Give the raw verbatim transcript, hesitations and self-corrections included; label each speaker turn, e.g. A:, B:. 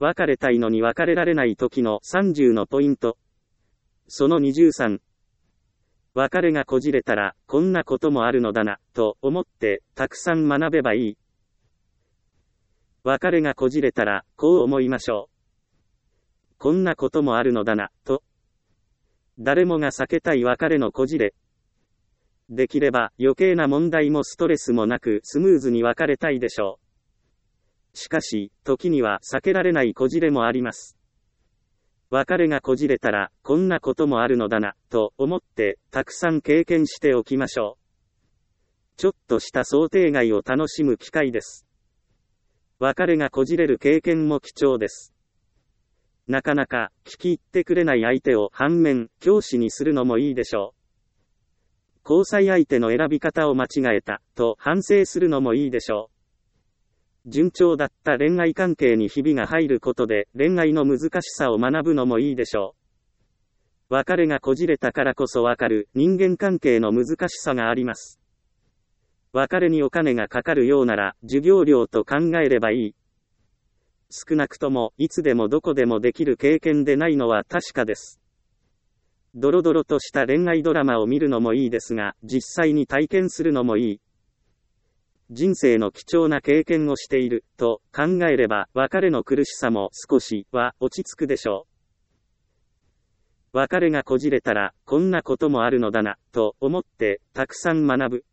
A: 別れたいのに別れられない時のさんじゅうのポイント。そのにじゅうさん。別れがこじれたら、こんなこともあるのだな、と思って、たくさん学べばいい。別れがこじれたら、こう思いましょう。こんなこともあるのだな、と。誰もが避けたい別れのこじれ。できれば、余計な問題もストレスもなく、スムーズに別れたいでしょう。しかし、時には避けられないこじれもあります。別れがこじれたら、こんなこともあるのだな、と思って、たくさん経験しておきましょう。ちょっとした想定外を楽しむ機会です。別れがこじれる経験も貴重です。なかなか、聞き入ってくれない相手を反面、教師にするのもいいでしょう。交際相手の選び方を間違えた、と反省するのもいいでしょう。順調だった恋愛関係にひびが入ることで恋愛の難しさを学ぶのもいいでしょう。別れがこじれたからこそわかる人間関係の難しさがあります。別れにお金がかかるようなら授業料と考えればいい。少なくともいつでもどこでもできる経験でないのは確かです。ドロドロとした恋愛ドラマを見るのもいいですが、実際に体験するのもいい。人生の貴重な経験をしている、と考えれば、別れの苦しさも少しは落ち着くでしょう。別れがこじれたら、こんなこともあるのだな、と思って、たくさん学ぶ。